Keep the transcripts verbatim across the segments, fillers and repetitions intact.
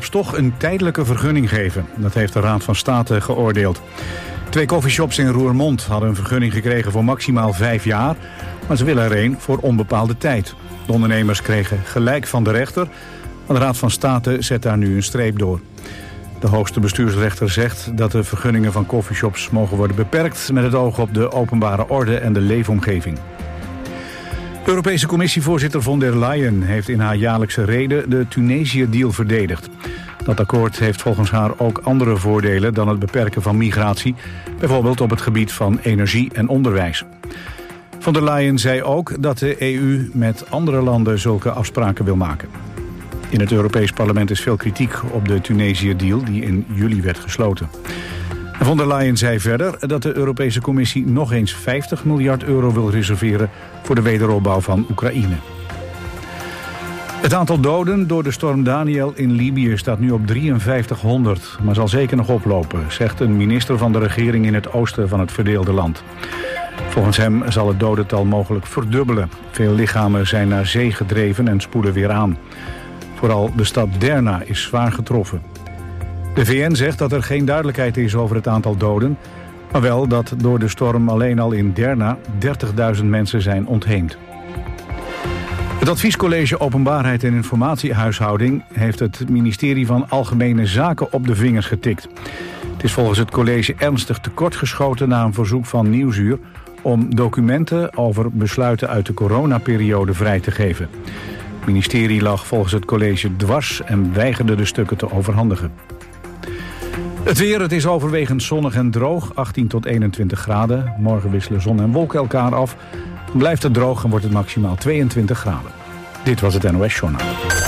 coffeeshops toch een tijdelijke vergunning geven. Dat heeft de Raad van State geoordeeld. Twee coffeeshops in Roermond hadden een vergunning gekregen voor maximaal vijf jaar. Maar ze willen er een voor onbepaalde tijd. De ondernemers kregen gelijk van de rechter. Maar de Raad van State zet daar nu een streep door. De hoogste bestuursrechter zegt dat de vergunningen van coffeeshops mogen worden beperkt met het oog op de openbare orde en de leefomgeving. Europese Commissievoorzitter von der Leyen heeft in haar jaarlijkse rede de Tunesië-deal verdedigd. Dat akkoord heeft volgens haar ook andere voordelen dan het beperken van migratie, bijvoorbeeld op het gebied van energie en onderwijs. Von der Leyen zei ook dat de E U met andere landen zulke afspraken wil maken. In het Europees Parlement is veel kritiek op de Tunesië-deal die in juli werd gesloten. En von der Leyen zei verder dat de Europese Commissie nog eens vijftig miljard euro wil reserveren voor de wederopbouw van Oekraïne. Het aantal doden door de storm Daniel in Libië staat nu op drieënvijftighonderd, maar zal zeker nog oplopen, zegt een minister van de regering in het oosten van het verdeelde land. Volgens hem zal het dodental mogelijk verdubbelen. Veel lichamen zijn naar zee gedreven en spoelen weer aan. Vooral de stad Derna is zwaar getroffen. De V N zegt dat er geen duidelijkheid is over het aantal doden, maar wel dat door de storm alleen al in Derna dertigduizend mensen zijn ontheemd. Het Adviescollege Openbaarheid en Informatiehuishouding heeft het ministerie van Algemene Zaken op de vingers getikt. Het is volgens het college ernstig tekortgeschoten na een verzoek van Nieuwsuur om documenten over besluiten uit de coronaperiode vrij te geven. Het ministerie lag volgens het college dwars en weigerde de stukken te overhandigen. Het weer, het is overwegend zonnig en droog, achttien tot eenentwintig graden. Morgen wisselen zon en wolken elkaar af. Dan blijft het droog en wordt het maximaal tweeëntwintig graden. Dit was het N O S Journaal.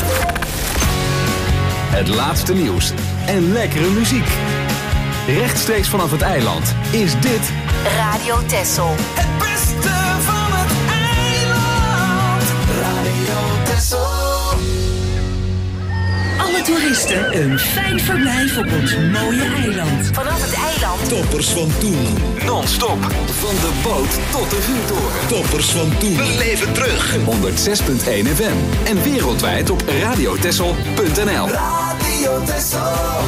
Het laatste nieuws en lekkere muziek. Rechtstreeks vanaf het eiland is dit Radio Texel. Het beste van het eiland. Radio Texel. Alle toeristen een fijn verblijf op ons mooie eiland. Vanaf het eiland. Toppers van toen. non-stop van de boot tot de vuurtoren. Toppers van toen. We leven terug. honderdzes punt één F M en wereldwijd op radiotessel punt n l. Radio Texel.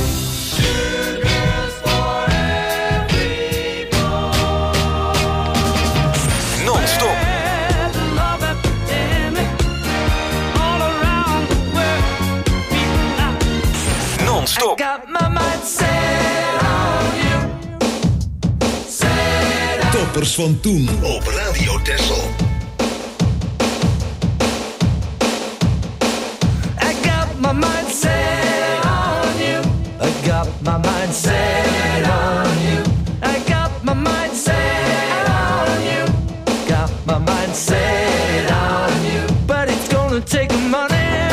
Non-stop. Non-stop. Toppers van toen op Radio Texel. I got my mind set on you. I got my mind set on you. I got my mind set on you. Got my mind set on you. But it's gonna take money.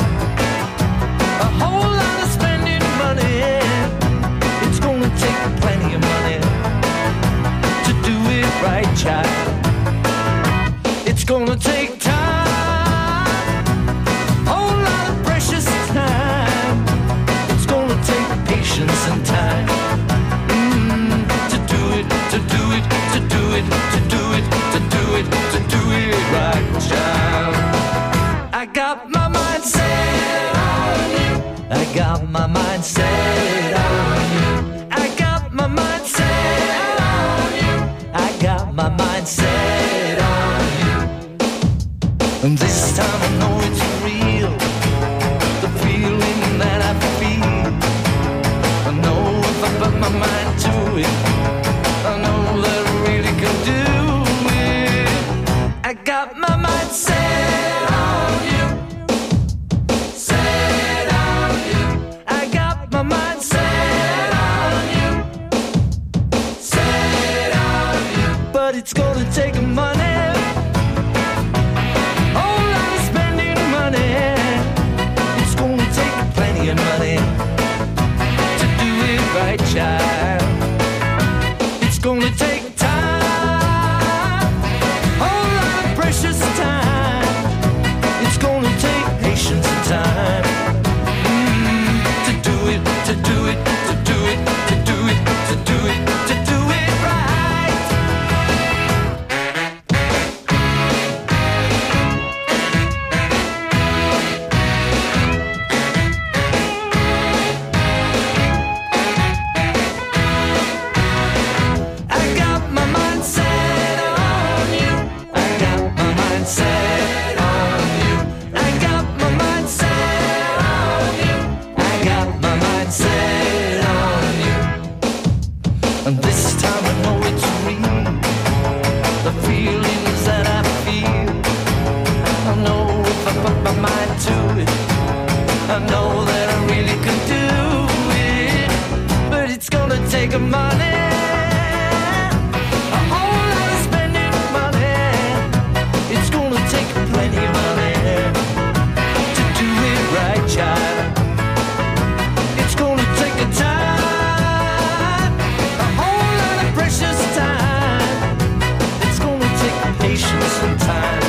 A whole lot of spending money. It's gonna take plenty of money to do it right, child. It's gonna take time. Whole lot of precious time. It's gonna take patience and time. Mm, to do it, to do it, to do it, to do it, to do it, to do it right, child. I got my mind set on you. I got my mind set on you. I got my mind set on you. I got my mind set on you. And this time I know it's real. The feeling that I feel. I know if I put my mind to it, I know that I really can do it. I got my mind set on you. Set on you. I got my mind set on you. Set on you. But it's gonna take money. Whole lot of spending money. It's gonna take plenty of money to do it right, child. It's gonna take time. Whole lot of precious time. It's gonna take patience and time. Mm, to do it, to do it, to do it, to do it, to do it, to do it right. making money. A whole lot of spending money. It's gonna take plenty of money to do it right, child. It's gonna take a time, a whole lot of precious time. It's gonna take patience and time.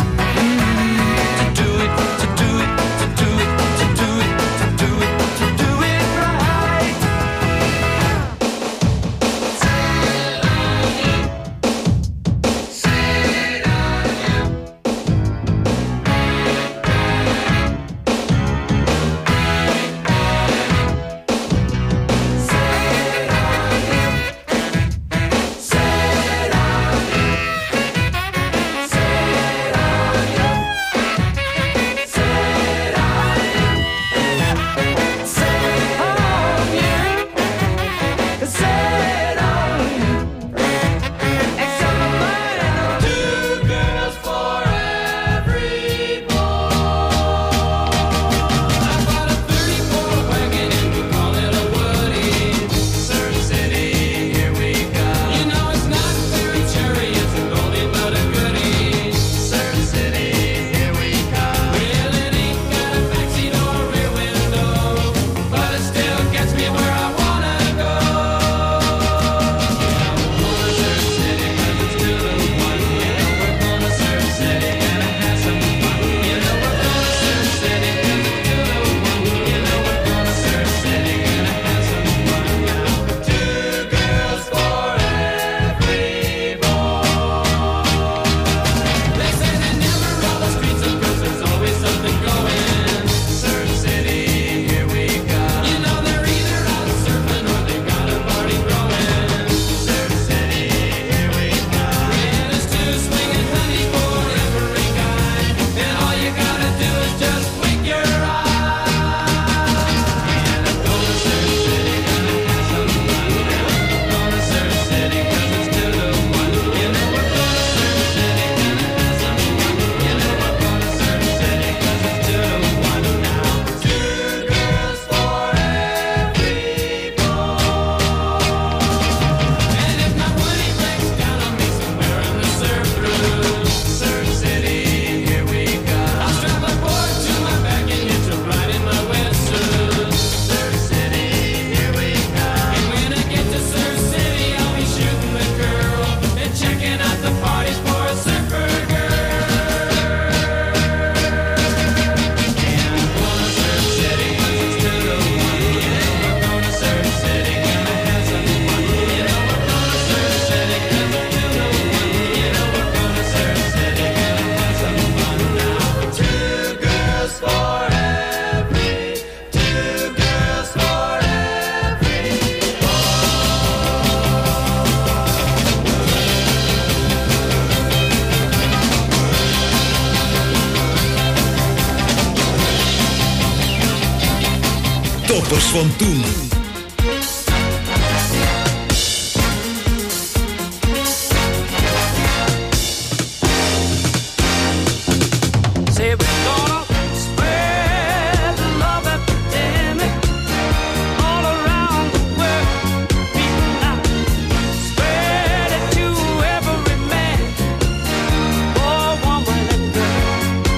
Toppers van toen.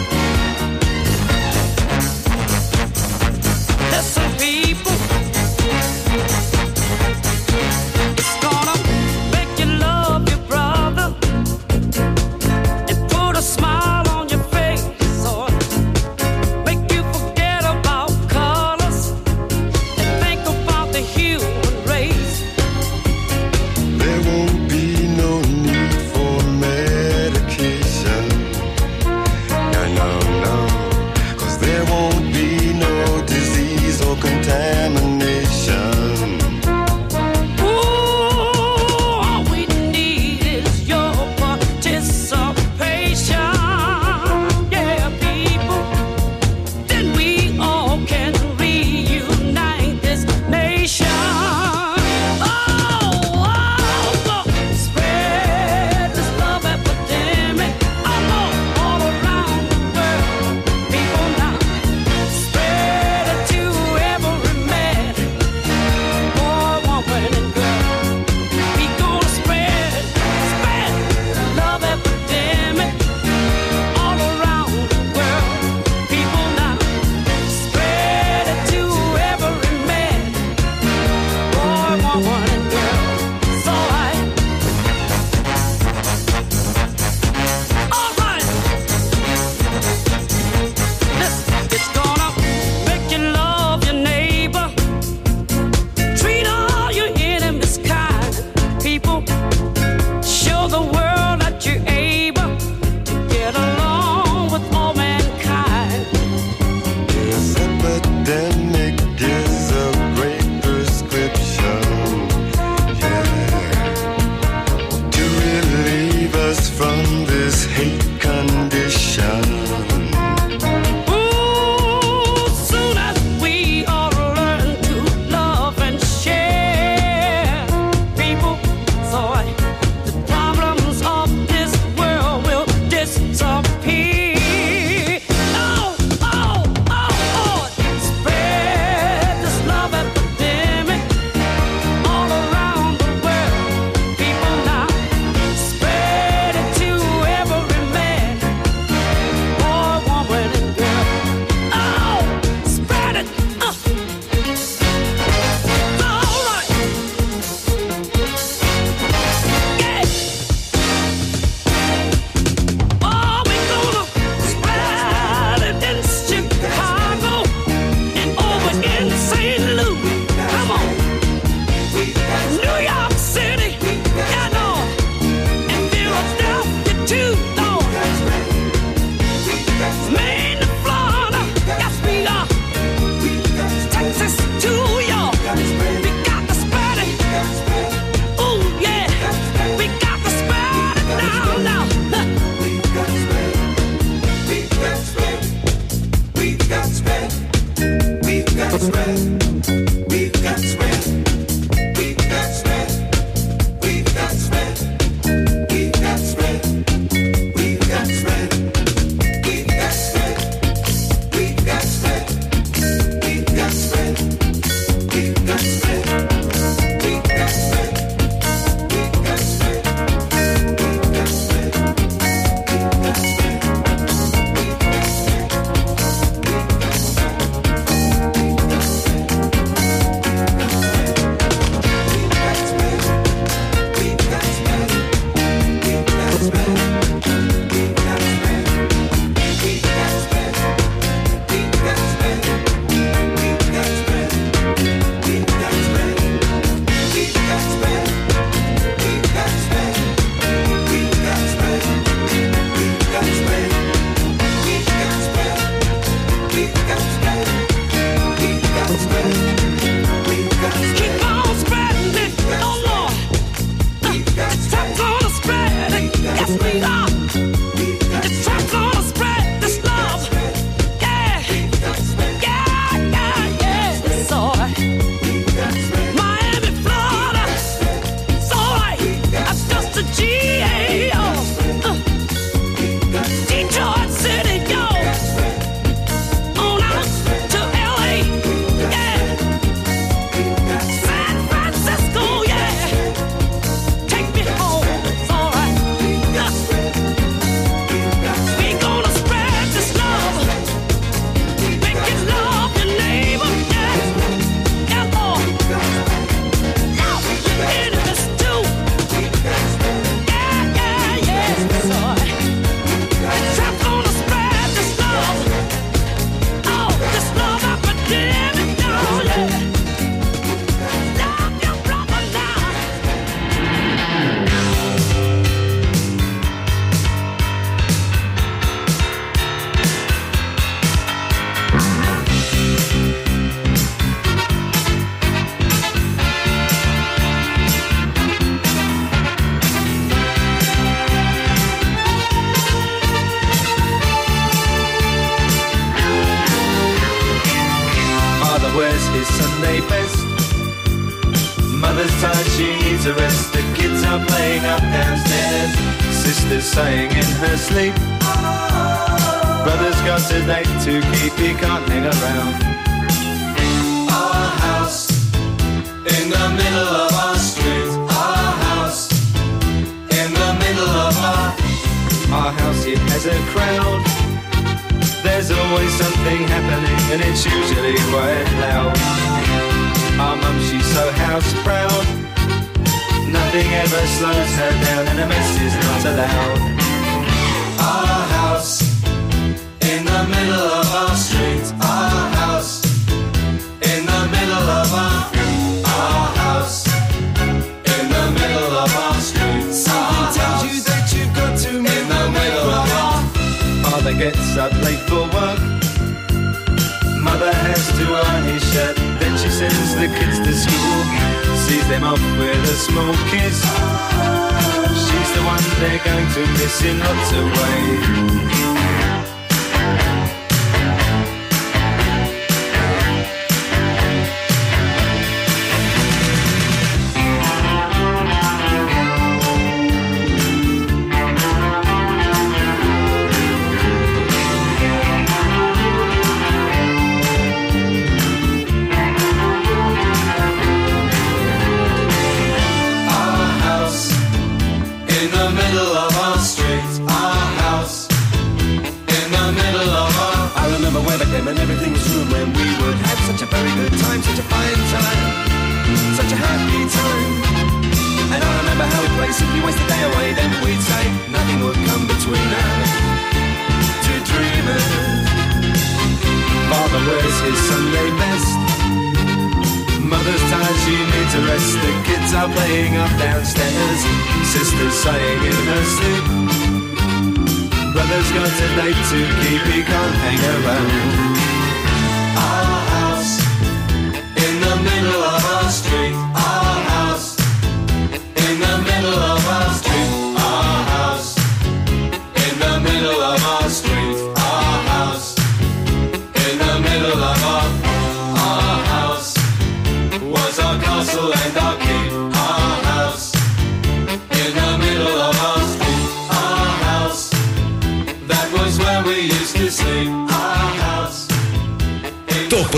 There's some people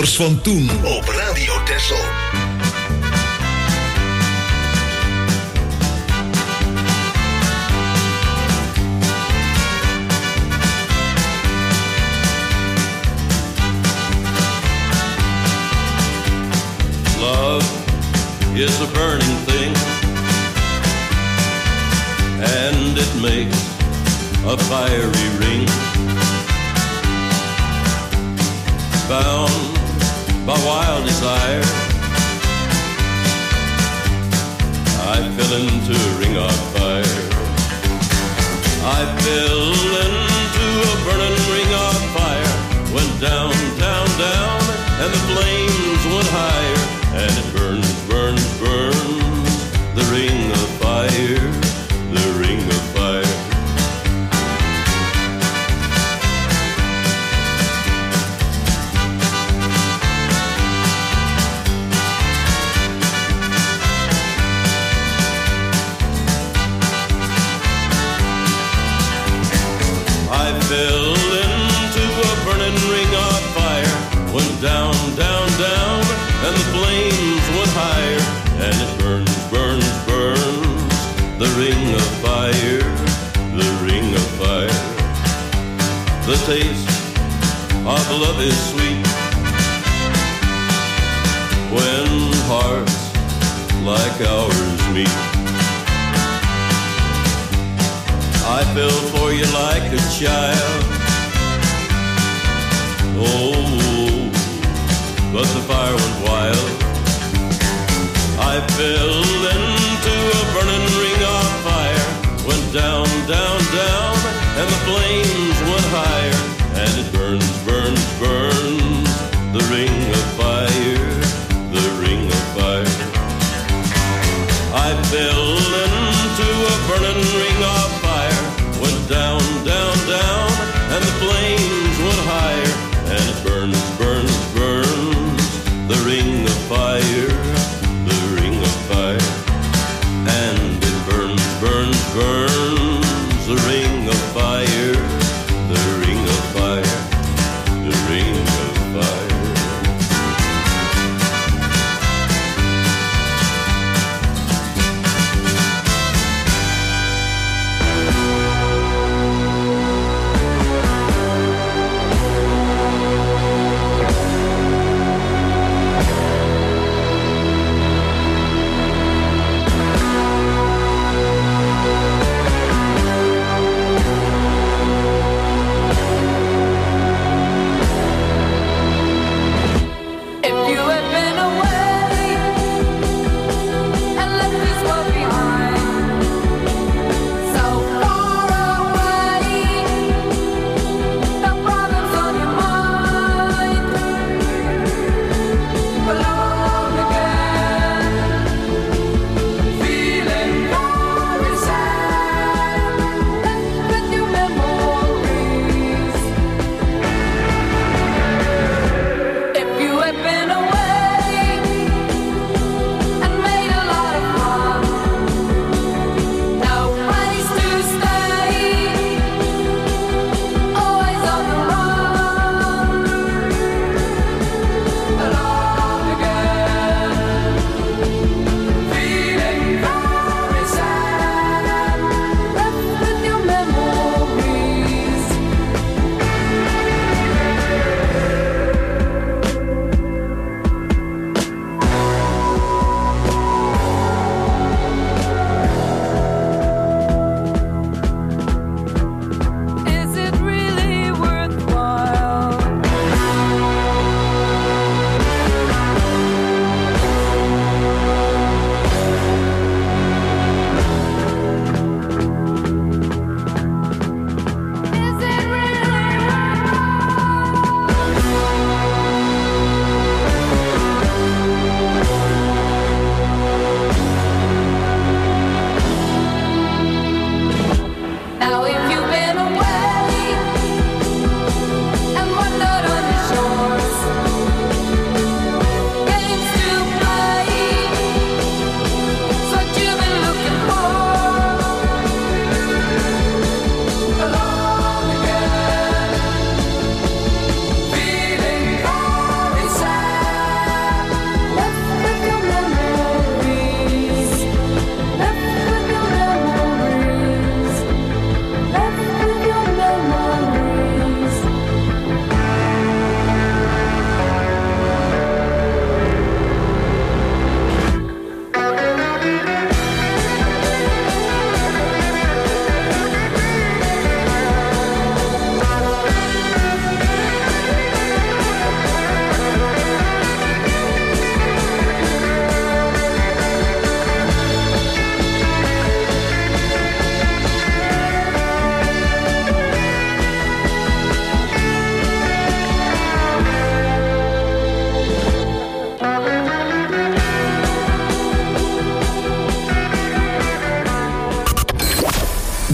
Toppers van toen op Radio Texel. Love is a burning thing, and it makes a fiery ring. Bound by wild desire, I fell into a ring of fire. I fell into a burning ring of fire. Went down, down, down, and the flames went higher. And it burns, burns, burns, the ring of fire, the ring of fire. I fell into a burning ring of fire. Went down, down, down, and the flames went higher. And it burns, burns, burns, the ring of fire, the ring of fire. The taste of love is sweet when hearts like ours meet. I fell for you like a child. Oh, but the fire went wild. I fell into a burning ring of fire. Went down, down, down, and the flames went higher. And it burns, burns, burns, the ring of fire, the ring of fire. I fell into a burning ring of fire. Went down, down, down, and the flames went higher. And it burns, burns, burns, the ring of fire, the ring of fire. And it burns, burns, burns, the ring of fire, the ring of fire, the ring of fire.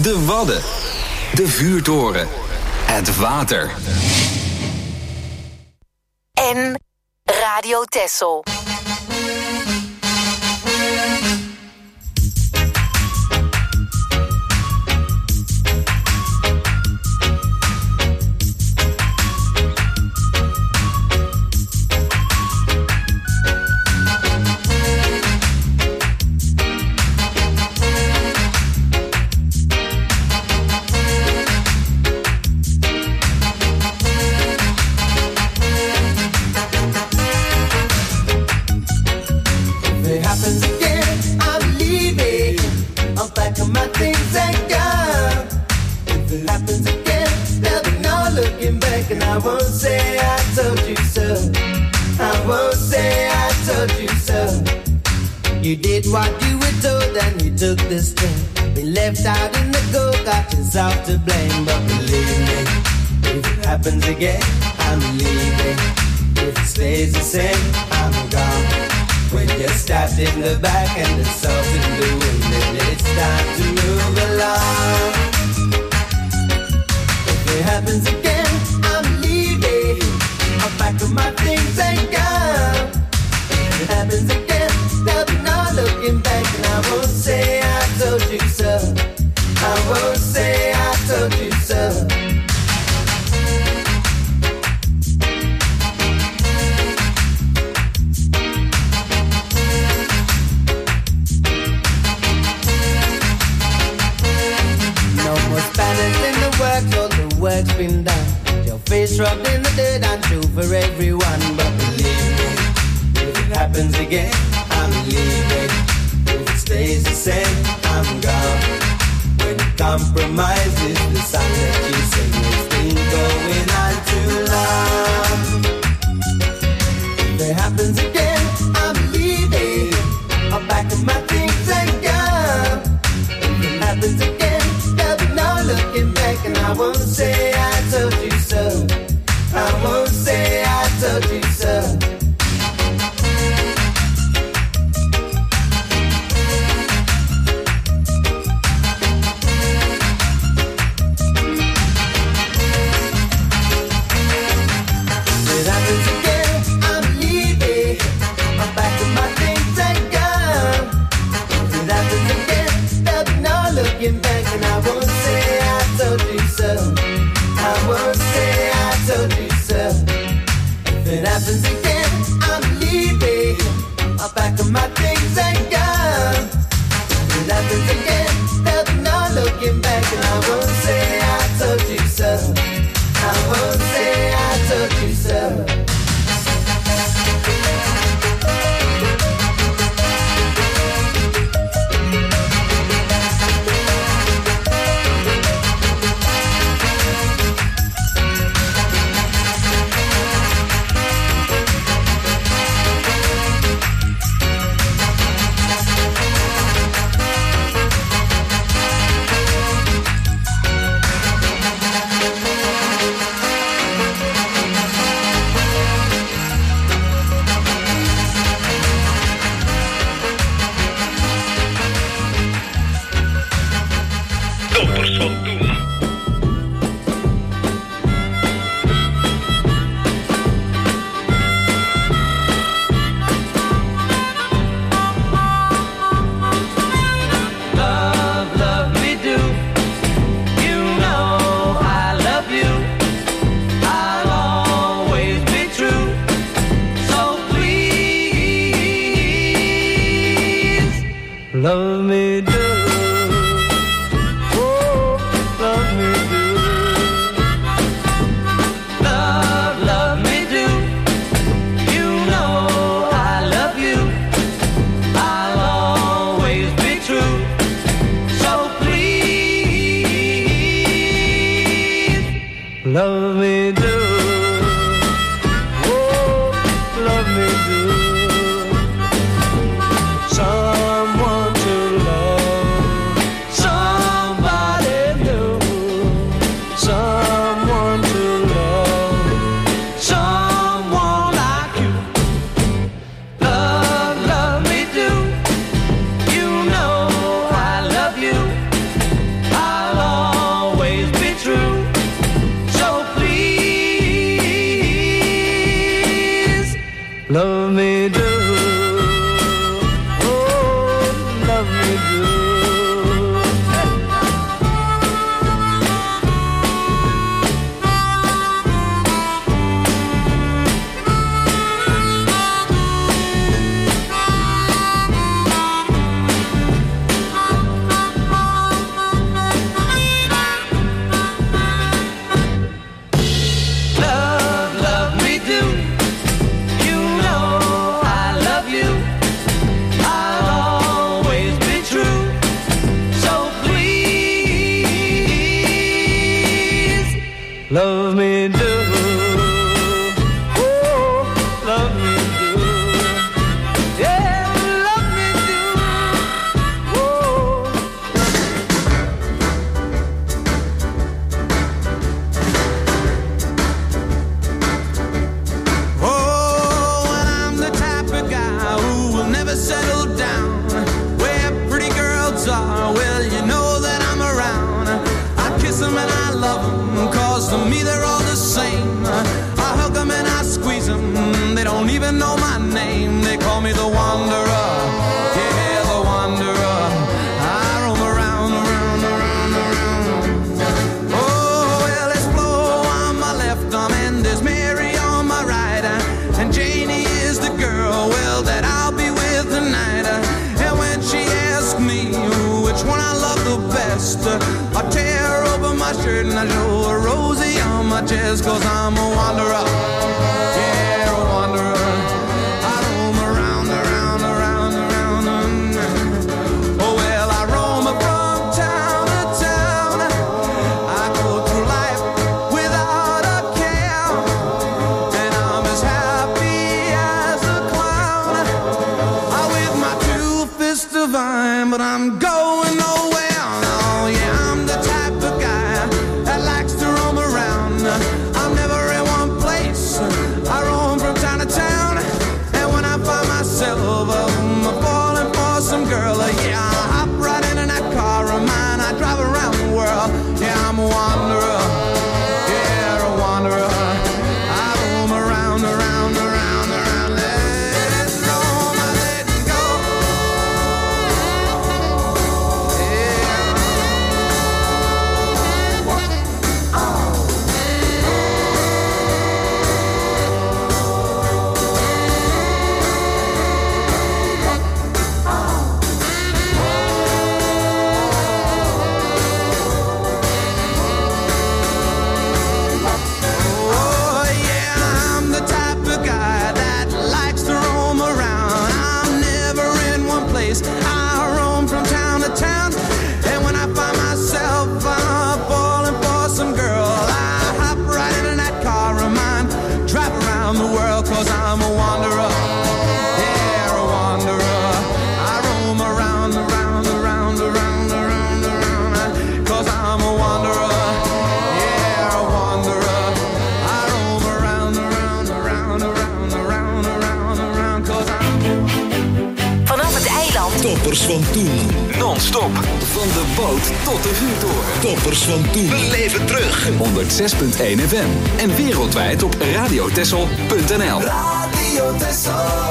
De Wadden. De vuurtoren. Het water. En Radio Texel. You did what you were told and you took the step. Been left out in the cold, got yourself to blame. But believe me, if it happens again, I'm leaving. If it stays the same, I'm gone. When you're stabbed in the back and the salt in the wind, then it's time to move along. If it happens again, I'm leaving. I'll pack up my things and go. If it happens again, there'll be no looking back, and I won't say I told you so. I won't say I told you so. No more Spanish in the works, all the work's been done. Your face rubbed in the dirt, I'm true for everyone, but believe me, if it happens again, I'm leaving. If it stays the same, I'm gone. When compromise is the song that you sing, it's been going on too long. If it happens again, I'm leaving. I'll pack up my things and go. If it happens again, there'll be no looking back, and I won't say I told you so. I won't say I told you so. Happens again, I'm leaving. I'll pack up my things and go. If it happens again, there'll be no looking back, and I won't say I told you so. I won't say I told you so. Love me do, oh, love me do. Love, love me do. You know I love you. I'll always be true. So please, love me do, oh, love me do. Someone to love. call me the wanderer. Yeah, the wanderer. I roam around, around, around, around. Oh, well, there's Flo on my left arm and there's Mary on my right. And Janie is the girl, well, that I'll be with tonight. And when she asks me which one I love the best, I tear open my shirt and I show her Rosie on my chest. Cause I'm a wanderer, yeah, a wanderer. I roam around, around, around, around. Oh well, I roam from town to town. I go through life without a care, and I'm as happy as a clown. I with my two fists divine, but I'm going nowhere. Oh yeah, I'm the type of guy that likes to roam around. I'm never in one place. I roam from town to town, and when I find myself um, falling for some girl, uh, yeah, I hop right into that car of mine. I drive around the world. Yeah, I'm a wanderer. Yeah, a wanderer. I roam around, around, around, around. Let it go, my let it go. Oh yeah, I'm the type of guy that likes to roam around. I'm never in one place. I roam from town to town, and when I find myself uh, falling for some girl, I hop right into that car of mine, drive around the world. Cause I'm a wanderer, yeah, a wanderer. I roam around, around, around, around, around, around. Cause I'm a wanderer, yeah, a wanderer. I roam around, around, around, around, around, around, around. Cause I'm Vanaf het eiland. Toppers van toen. Non-stop. Van de boot tot de vuurtoren. Toppers van toen. Beleef het terug. honderdzes komma één F M. En wereldwijd op radiotessel punt n l. Radio Tessel.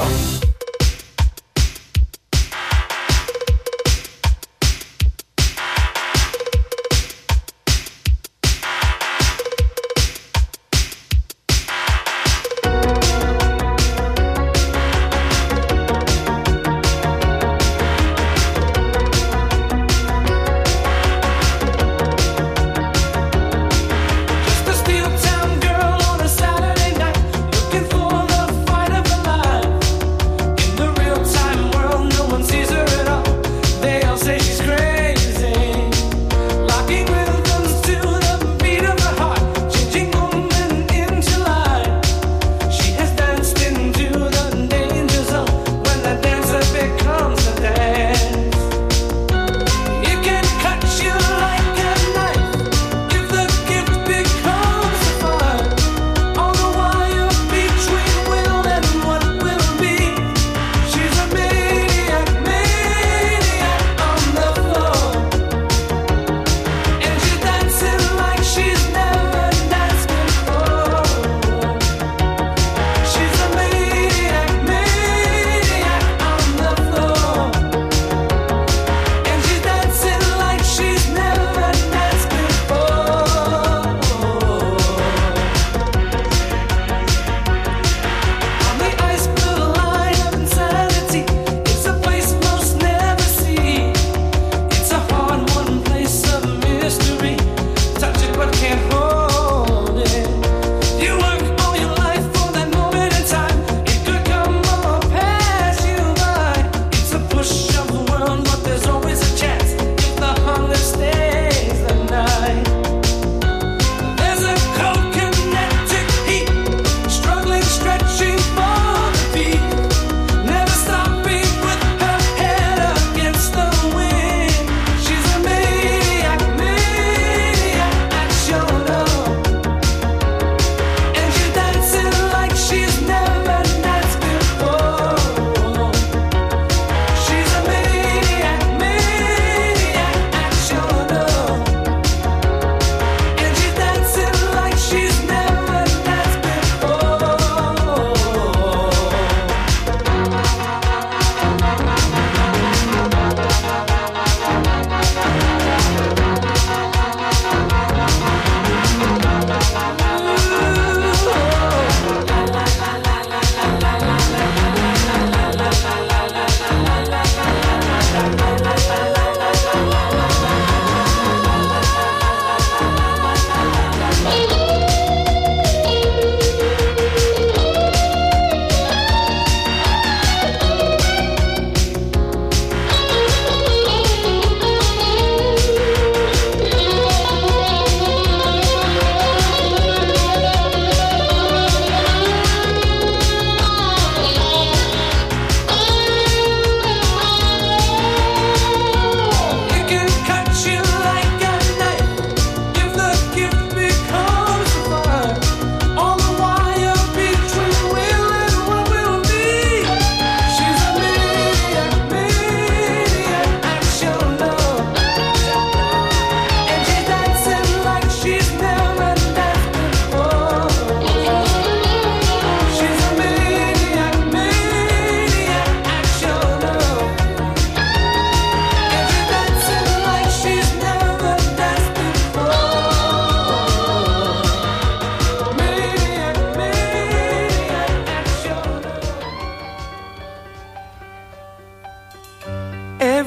Just a steel town girl on a Saturday night, looking for the fight of her life.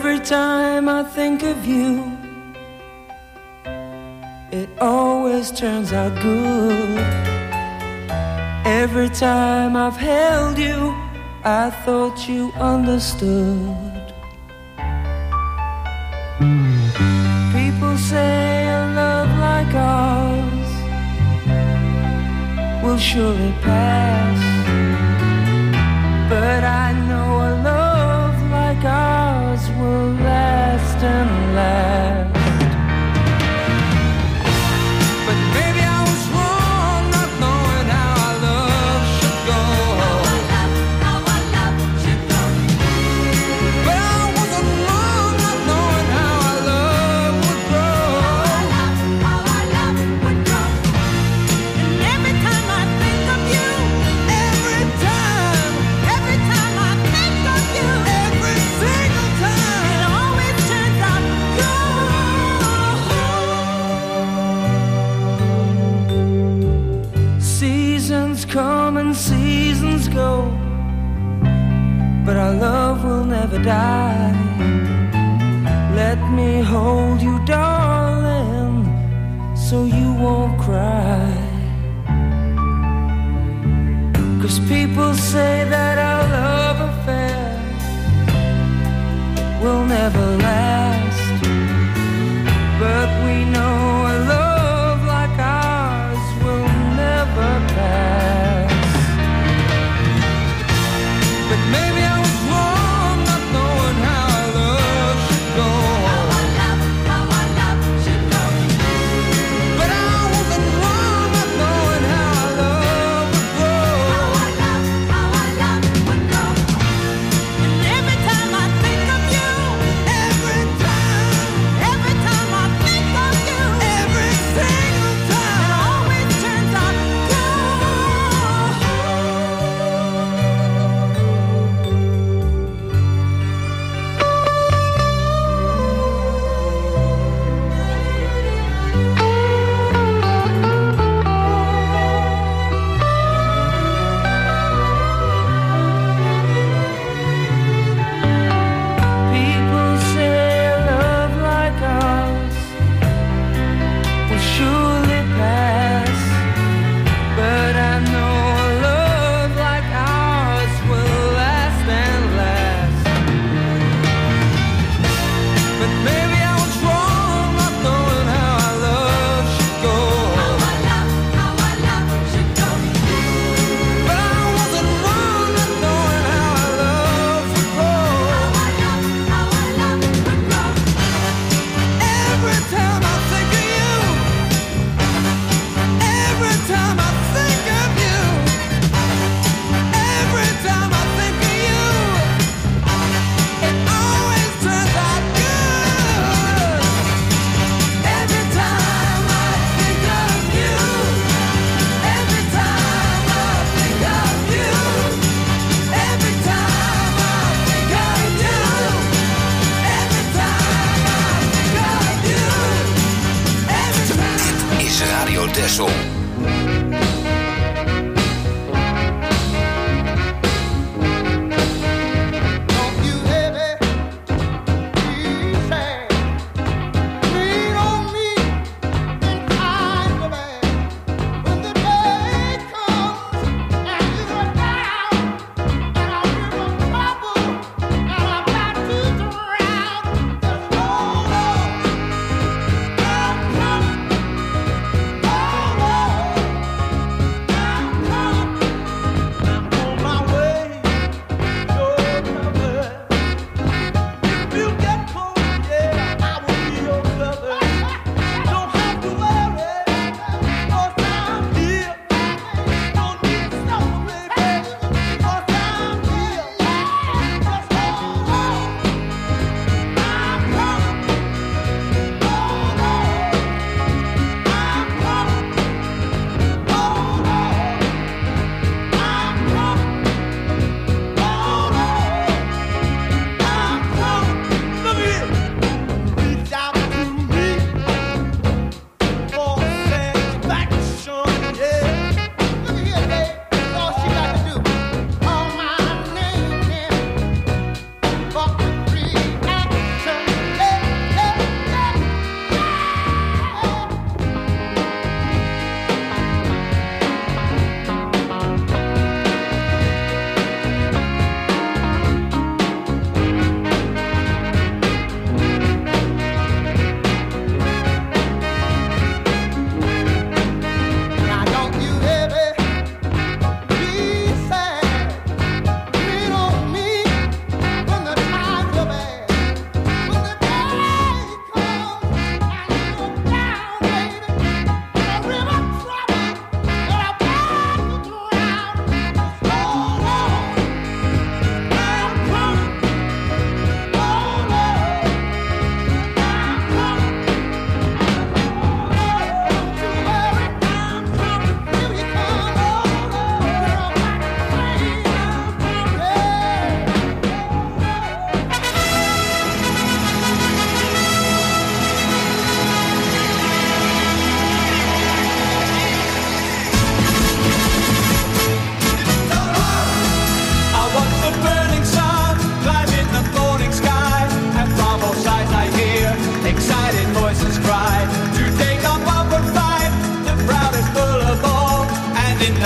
Every time I think of you, it always turns out good. Every time I've held you, I thought you understood. People say a love like ours will surely pass, but I know a love like ours will last and last. But maybe I was wrong not knowing how our love should go. How our love, how our love should go. But I wasn't wrong not knowing how our love would grow. How our love, how our love would grow. And every time I think of you, every time, every time I think of you, every single time, it always turns out good. Seasons come and seasons go, but our love will never die. Let me hold you, darling, so you won't cry. 'Cause people say that our love affair will never last, but we know a love like ours will never pass. But maybe I was wrong not knowing how our love should go. How our love, how our love should go. But I wasn't wrong not knowing how our love would grow. How our love, how our love would grow. And every time I think of you, every time, every time I think of you, every single time, it always turns out people say a love like ours will surely pass, but I know a love like ours will last and last. But maybe I was wrong not knowing how our love should go. How our love, how our love should go. But I wasn't wrong not knowing how our love would grow. How our love, how our love would grow. Every time I think of you, every time I think of you, every time I think of you, it always turns out good. Every time I think of you, every time I think of you, every time I think of you, every time I think of you, every time. Dit is Radio Texel. Don't you ever be sad. Lean on me in times of bad. When the day comes and you're down, and I'm in trouble, and I'm about to drown, just hold on. I'm coming. Hold on.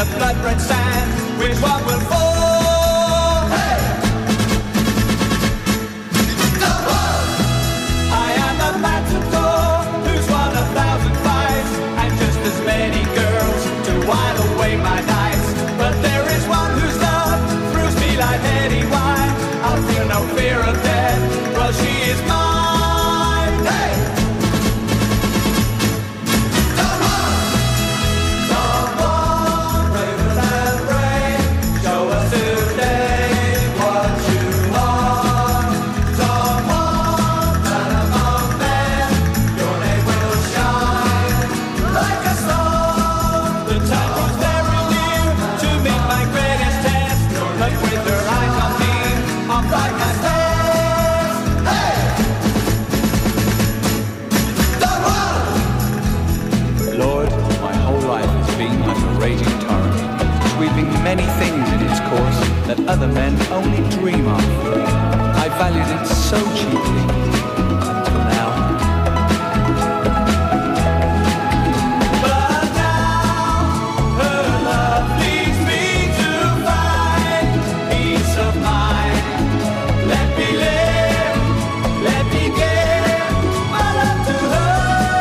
the blood red sand, which one will fall? Hey! The one! I am the matador who's won a thousand fights, and just as many girls to while away my nights. But there is one whose love throws me like heady wine. I'll feel no fear of death, well she is mine. Hey! The one! The one, braver than brave, show us today what you are. The one, man among men, your name will shine like a star. The time was very near to meet my greatest test, but with her eyes on me, I'll fight my best. Hey! The one! Lord, my whole life has been like a raging torrent, sweeping many things in its course that other men only dream of. I valued it so cheaply, until now. But now her love leads me to find peace of mind. Let me live, let me give my love to her.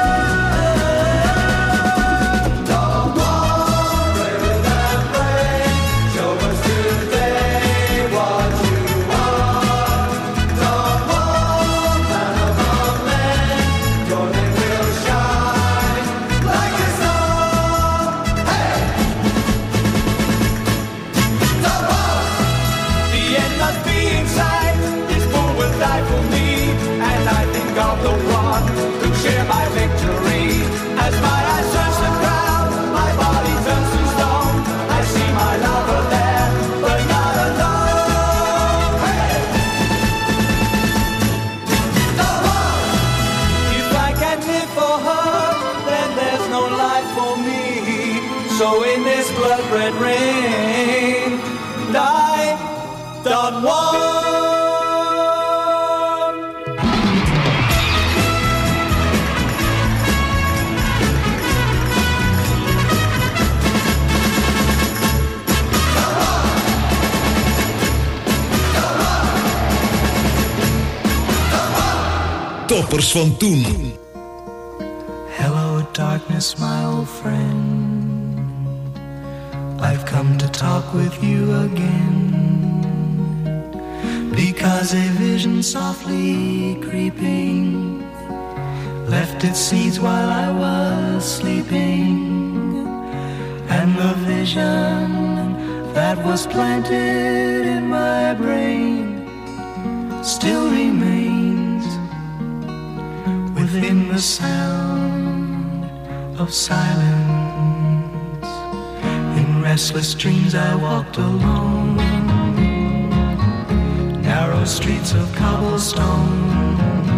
The one braver than brave, show us today what you are. The one man among men, your name will shine like a star. Hey! The one! The end must be in sight. This fool will die for me, and I think of the one who share my victory. As my eyes search the crowd, my body turns to stone. I see my lover there, but not alone. Hey! The one! If I can't live for her, then there's no life for me. So in this blood red rain, die, Don Juan. Toppers van toen. Hello, darkness, my old friend. I've come to talk with you again. Because a vision softly creeping left its seeds while I was sleeping. And the vision that was planted in my brain still remains within the sound of silence. In restless dreams I walked alone, narrow streets of cobblestone,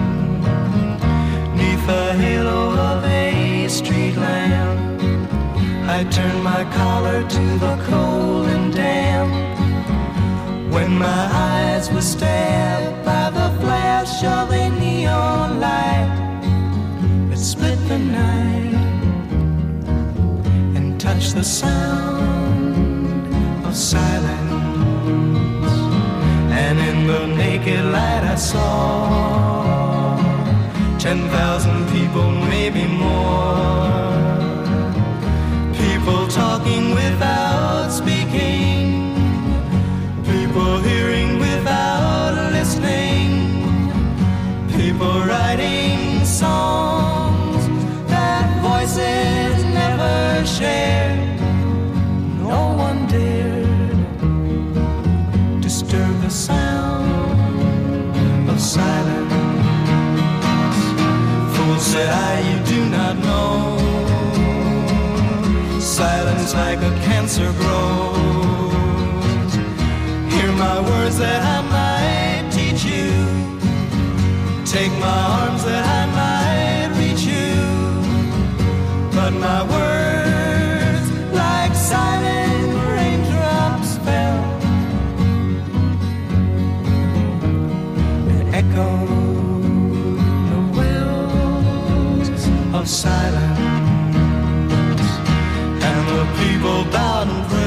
neath the halo of a street lamp. I turned my collar to the cold and damp, when my eyes were stabbed by the flash of a neon light that split the night and touched the sound of silence. And in the naked light I saw ten thousand people, maybe more, people talking without speaking, people hearing without listening, people writing songs that voices never shared. No one dared disturb the sound of silence. Fool, said I, you do not know, silence like a cancer grows. Hear my words that I might teach you, take my arms that I might reach you, but my words like silent raindrops fell and echoed the wells of silence. And the people bowed and prayed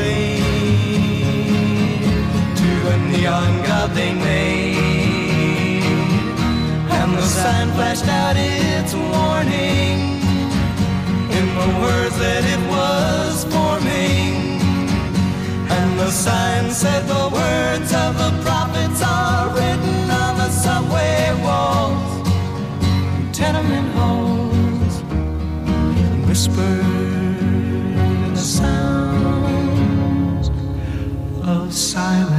flashed out its warning in the words that it was forming. And the sign said the words of the prophets are written on the subway walls, tenement halls, whispered in the sounds of silence.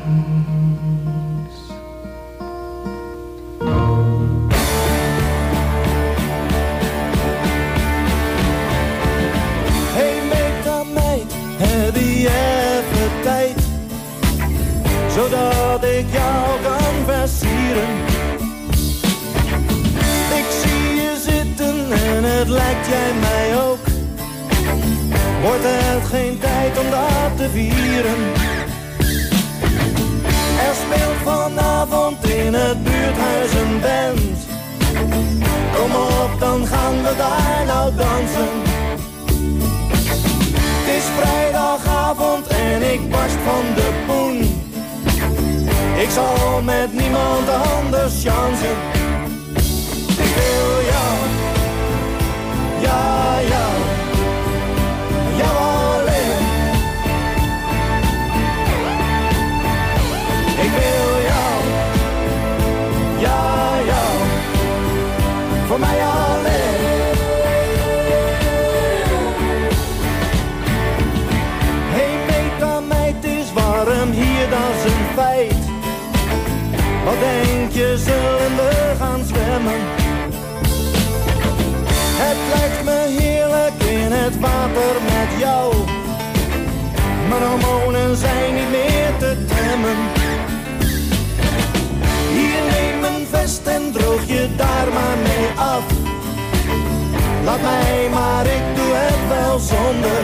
Zodat ik jou kan versieren. Ik zie je zitten en het lijkt jij mij ook. Wordt het geen tijd om dat te vieren? Er speelt vanavond in het buurthuis een band. Kom op, dan gaan we daar nou dansen. Het is vrijdagavond en ik barst van de poen. Ik zal met niemand anders chansen. Ik wil jou, ja, jou, jou alleen. Ik wil jou, ja, jou, voor mij alleen. Hey Meta meid, het is warm hier, dat is een feit. Wat denk je, zullen we gaan zwemmen? Het lijkt me heerlijk in het water met jou. Mijn hormonen zijn niet meer te temmen. Hier, neem mijn vest en droog je daar maar mee af. Laat mij maar, ik doe het wel zonder.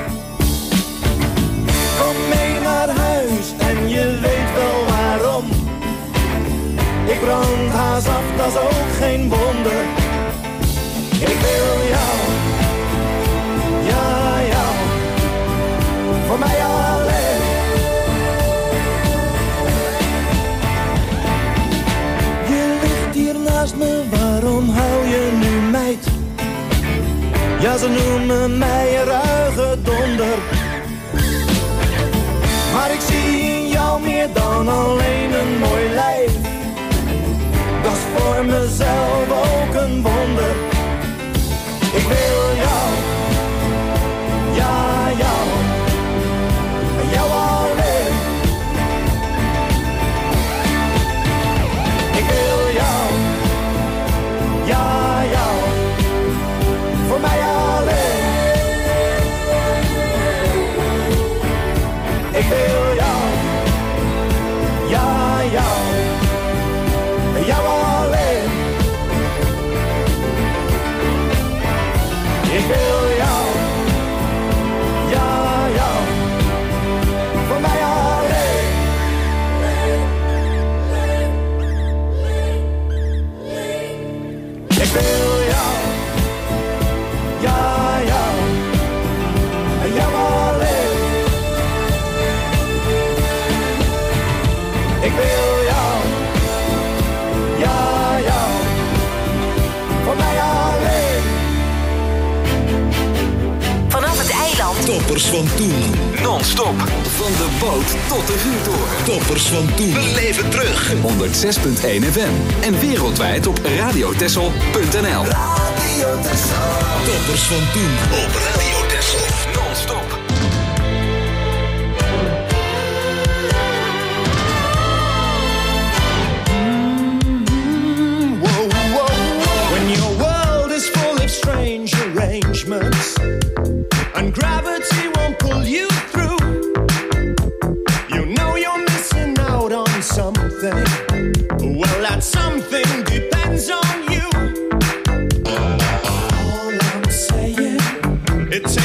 Kom mee naar huis en je weet wel waarom. Ik brand haast af, dat is ook geen wonder. Ik wil jou, ja, jou, voor mij alleen. Je ligt hier naast me, waarom hou je nu meid? Ja, ze noemen mij een ruige donder. Maar ik zie in jou meer dan alleen een mooi lijf. Dat is voor mezelf ook een wonder. Ik wil jou, ja, jou, jou alleen. Ik wil jou, ja, jou, voor mij alleen. Ik wil jou, ja, jou, jou alleen. Ik wil jou, ja, jou, voor mij alleen. Ik wil jou, ja, jou, jou alleen. Ik wil jou, ja, jou, voor mij alleen. Vanaf het eiland. Toppers van toen. Non-stop. Van de boot tot de vuurtoren. Toppers van toen. Beleef het terug. honderd zes komma één F M. En wereldwijd op radiotessel punt n l. Radio Texel. Toppers van toen op Radio Texel. Non-stop. Strange arrangements, and gravity won't pull you through. You know you're missing out on something. Well, that something depends on you. All I'm saying, it takes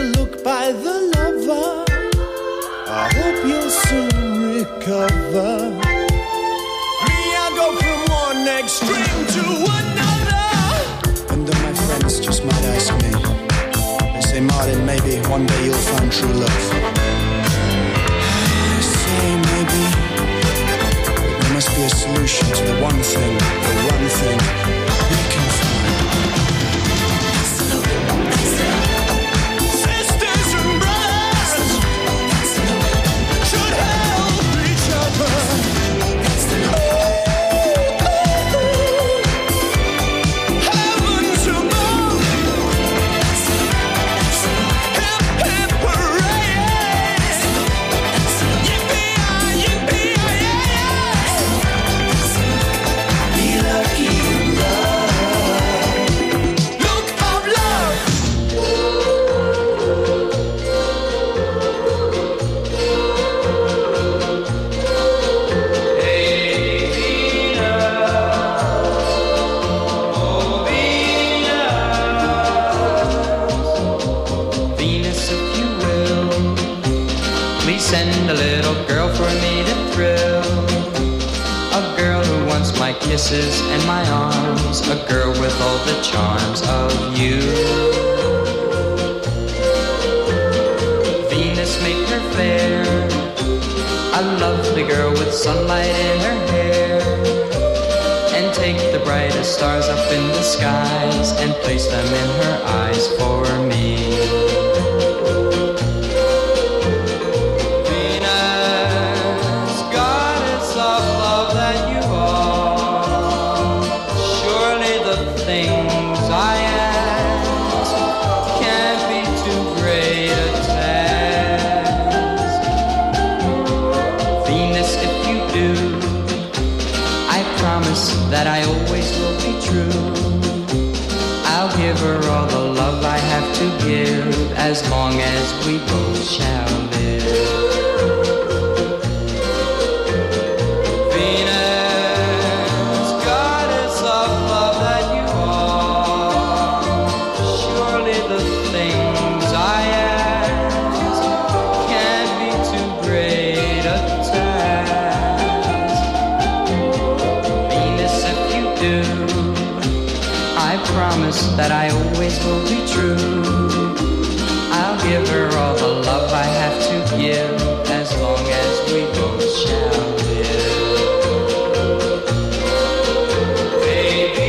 look by the lover. I hope you'll soon recover. Me, I go from one extreme to another. And then my friends just might ask me. They say, Martin, maybe one day you'll find true love. I say maybe, but there must be a solution to the one thing, the one thing we can find. Sisters and brothers should help each other. Heavens above, hip hip hooray! Yippee-yi, yippee-yi-yi! Be lucky in love. Look of love. Venus, if you will, please send a little girl for me to thrill. A girl who wants my kisses and my arms. A girl with all the charms of you. Venus, make her fair. A lovely girl with sunlight in her hair. And take the brightest stars up in the skies and place them in her eyes for me. Venus, goddess of love that you are, surely the things I ask can't be too great a task. Venus, if you do, I promise that I always will be true. I'll give her all the love I have to give, as long as we both shall live. Venus, goddess of love that you are, surely the things I ask can't be too great a task. Venus, if you do, I promise that I always will be true. I'll give her all the love I have to give, as long as we both shall live. Baby,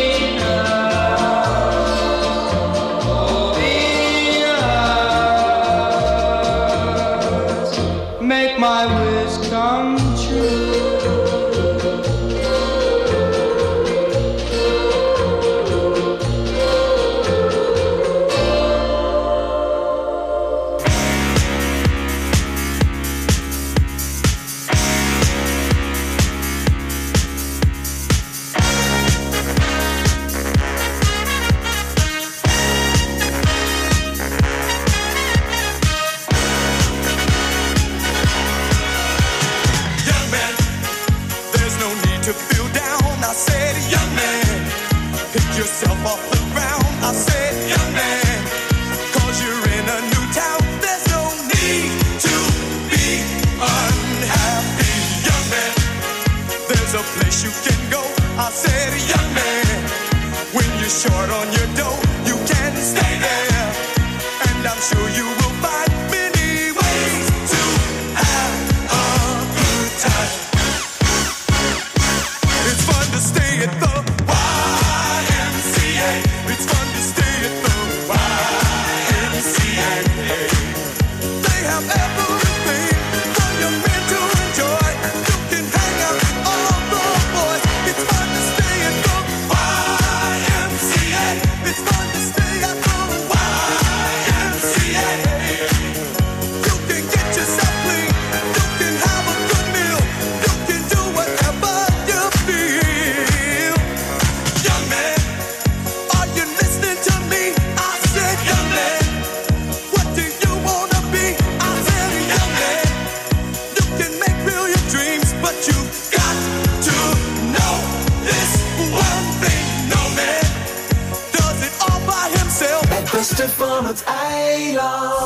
Venus, make my wish come true. Young man, there's no need to feel down. I said, young man, pick yourself off the ground. I said, young man, cause you're in a new town. There's no need to be unhappy. Young man, there's a place you can go. I said, young man, when you're short on your dough, you can stay there. And I'm sure you will find many ways to have a good time. It's fun to stay at the Y M C A. It's fun to stay at the Y M C A. They have everything for your men to enjoy. You can hang out with all the boys. It's fun to stay at the Y M C A. It's fun to stay at the Y M C A. You can get yourself clean. You can have a good meal. You can do whatever you feel. Young man, are you listening to me? I said, young man, what do you wanna be? I said,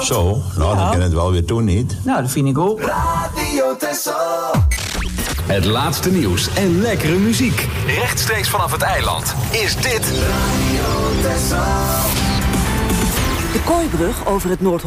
Zo, nou, dan kan het wel weer toen niet. Nou, dat vind ik ook. Radio Texel. Het laatste nieuws en lekkere muziek. Rechtstreeks vanaf het eiland is dit Radio Texel. De Kooibrug over het Noord